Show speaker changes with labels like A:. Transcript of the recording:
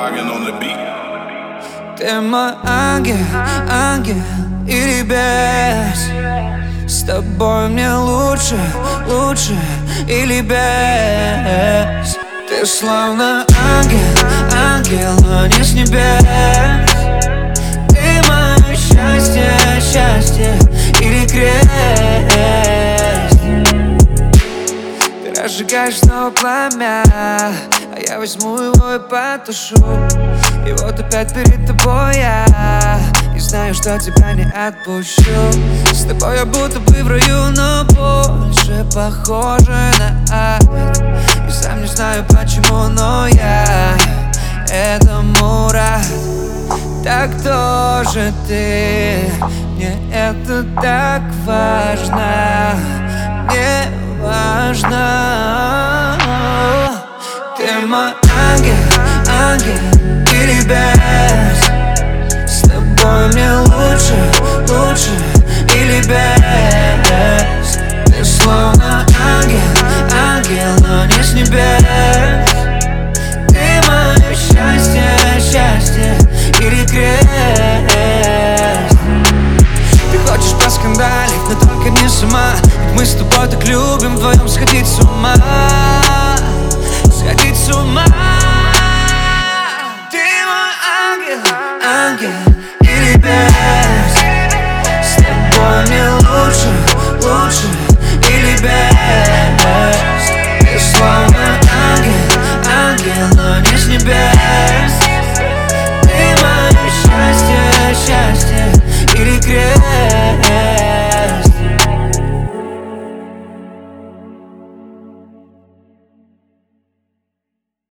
A: Rockin' on the beat.
B: Ты мой ангел, ангел или бес. С тобой мне лучше, лучше или без. Ты словно ангел, ангел, но не с небес. Ты мое счастье, счастье или крест. Ты разжигаешь снова пламя, а я возьму его и потушу. И вот опять перед тобой я и знаю, что тебя не отпущу. С тобой я будто бы в раю, но больше похоже на ад. И сам не знаю почему, но я этому рад. Так кто же ты? Мне это так важно. Мне важно. Ты мой ангел, ангел или без. С тобой мне лучше, лучше или без. Ты словно ангел, ангел, но не с небес. Ты мое счастье, счастье или крест. Ты хочешь поскандалить, но только не сама. Ведь мы с тобой так любим вдвоем сходить с ума. Сходить с ума.